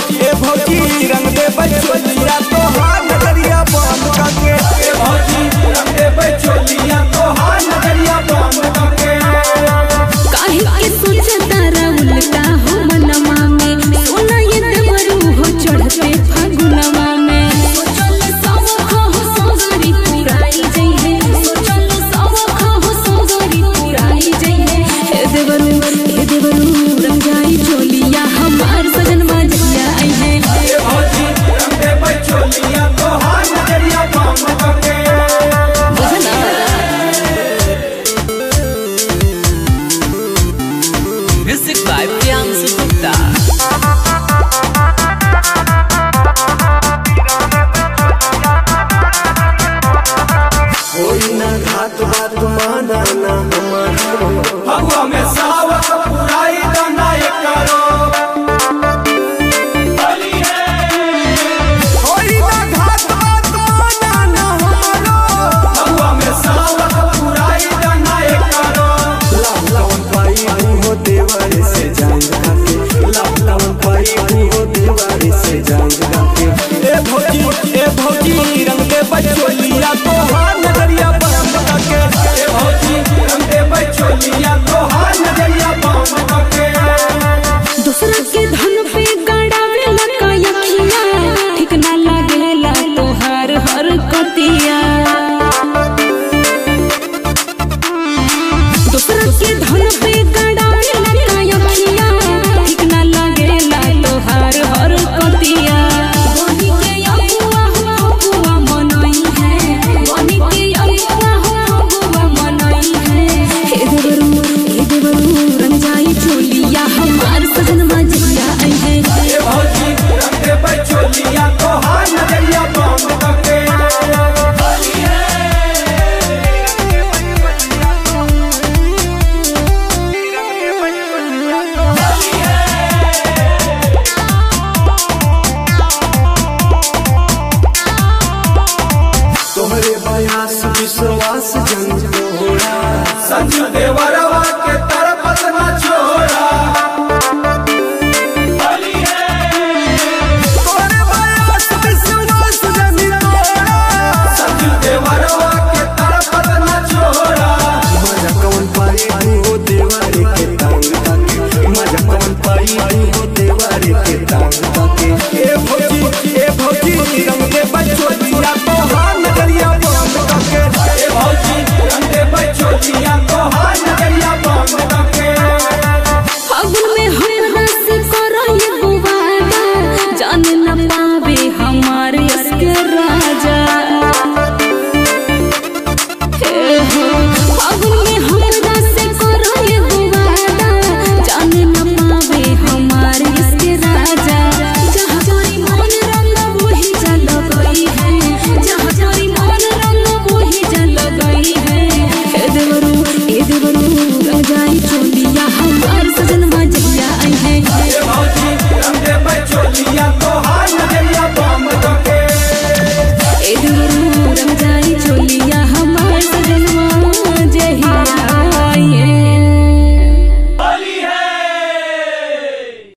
ए भौजी रंग दे बचोलिया तोहार नजरिया बंद करके ए भौजी रंग दे बचोलिया तोहार नजरिया बंद करके काहे के सोचता उल्टा हो मनवा में सोना ये देवरू हो चढ़ते फागुनवा में सोचल सब हो सोगरी पुराई जइहे सोचल सब हो सोगरी पुराई जइहे हे देवरू रंग जाई चोलिया हमार सजन बाजिया आई है ए भौजी रंग दे बचोलिया तोहार नजरिया बंद करके Music by Priyansu Gupta. कोई ना घात बात माना ना हमारो भगवा में सावक पुराई दाना एक करो कोई ना घात बात माना ना हमारो भगवा में सावक पुराई दाना एक करो लावन पाई हो देवारे से जाएगा के लावन पाई हो देवारे से जाएगा के ए भौजी रंग दे बचो